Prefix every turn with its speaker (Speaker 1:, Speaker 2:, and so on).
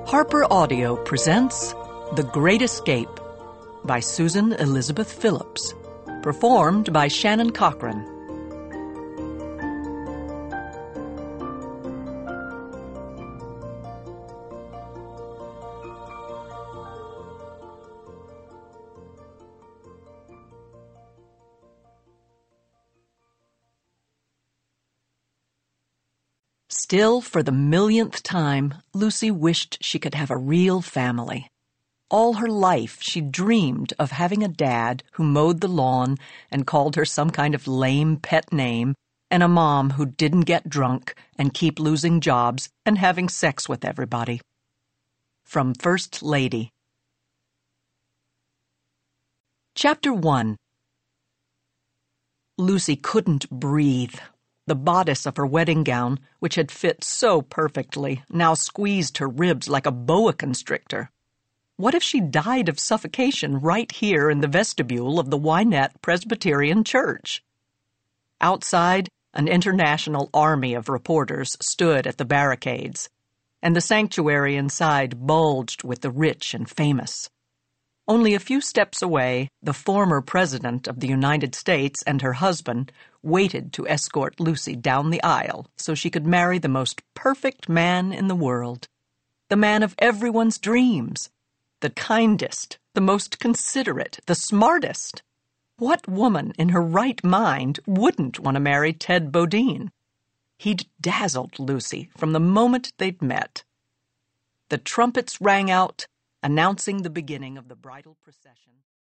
Speaker 1: Harper Audio presents The Great Escape by Susan Elizabeth Phillips, performed by Shannon Cochran. Still, for the millionth time, Lucy wished she could have a real family. All her life, she dreamed of having a dad who mowed the lawn and called her some kind of lame pet name, and a mom who didn't get drunk and keep losing jobs and having sex with everybody. From First Lady. Chapter 1. Lucy couldn't breathe. The bodice of her wedding gown, which had fit so perfectly, now squeezed her ribs like a boa constrictor. What if she died of suffocation right here in the vestibule of the Wynette Presbyterian Church? Outside, an international army of reporters stood at the barricades, and the sanctuary inside bulged with the rich and famous. Only a few steps away, the former President of the United States and her husband waited to escort Lucy down the aisle so she could marry the most perfect man in the world, the man of everyone's dreams, the kindest, the most considerate, the smartest. What woman in her right mind wouldn't want to marry Ted Bodine? He'd dazzled Lucy from the moment they'd met. The trumpets rang out, announcing the beginning of the bridal procession.